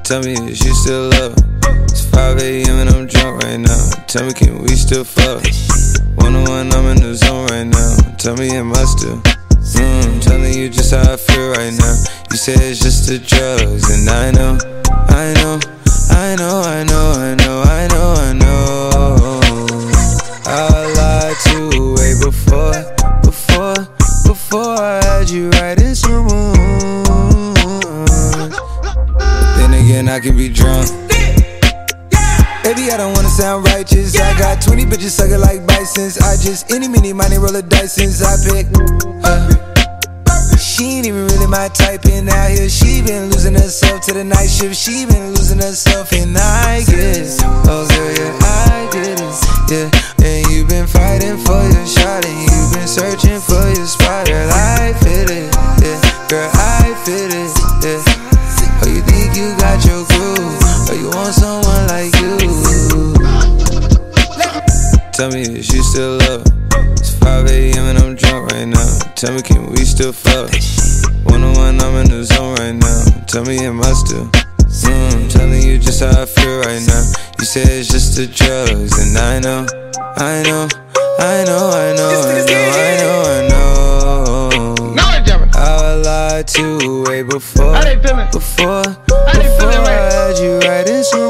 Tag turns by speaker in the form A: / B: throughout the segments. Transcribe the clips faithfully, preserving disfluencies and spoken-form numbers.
A: Tell me is you still love her? It's five A M and I'm drunk right now. Tell me can we still fuck? One on one, I'm in the zone right now. Tell me am I still? Mm, telling you just how I feel right now. You say it's just the drugs, and I know, I know, I know, I know, I know, I know, I know. I lied to you way before, before, before I had you right in some mood. Then again, I can be drunk. Baby, I don't wanna sound righteous. Yeah. I got twenty bitches sucking like bisons. I just any, mini, money, roll a dice since I pick her. She ain't even really my type, and out here she been losing herself to the night shift. She been losing herself, and I get it. Oh girl, yeah, I get it. Yeah, and you been fighting for your shot, and you been searching for your spot. Girl, I fit it. Yeah, girl, I fit it. Yeah. Oh, you think you got your groove? Or you want someone like you? Tell me is you still love her? It's five A M and I'm drunk right now. Tell me can we still fuck? One on one, I'm in the zone right now. Tell me am I still? Mm, telling you just how I feel right now. You say it's just the drugs, and I know, I know, I know, I know, I know, I know, I know. I lied to you way before, before, before I had you right in some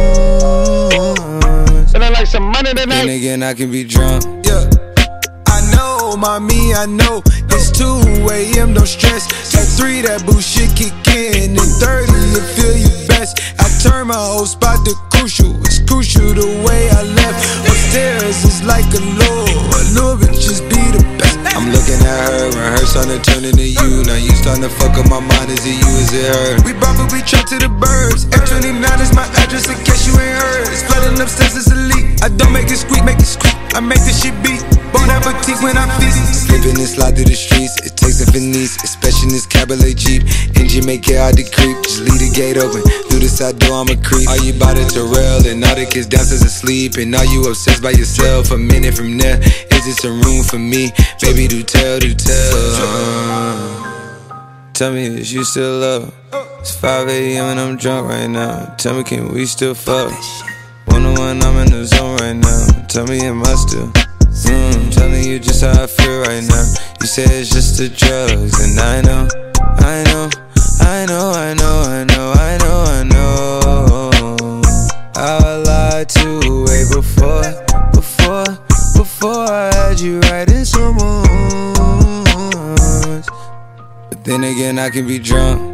A: rooms.
B: And I like some money tonight.
A: Then again, I can be drunk.
C: Yeah, I know, mommy, I know. It's two A M, don't stress. At three, that bullshit kick in. And thirty, you feel you best. I turn my whole spot to crucial. It's crucial the way I left. Upstairs is like a law. A little bit just be the best.
A: I'm looking at her and her starting to turn into you. Now you starting to fuck up my mind. Is it you, is it her?
C: We brought but we trapped to the birds. F twenty-nine is my address in case you ain't heard. It's flooding upstairs, it's a leak. I don't make it squeak, make it squeak. I make this shit beat. Bon appetit when I feast.
A: Slipping and slide through the streets. It takes a finesse, especially in this cabaret Jeep. Engine make it hard to creep. Just leave the gate open. Through the side door, I'm a creep. Are you by the Terrell? And all the kids downstairs asleep. And are you obsessed by yourself? A minute from there, is this a room for me? Baby, do tell, do tell. Uh, tell me is you still love her? It's five A M and I'm drunk right now. Tell me can we still fuck? One on one, I'm in the zone right now. Tell me am I still? Mm, telling you just how I feel right now. You say it's just the drugs, and I know, I know, I know, I know, I know, I know, I know. I lied to you way before, before, before I had you right in some rooms. But then again, I can be drunk.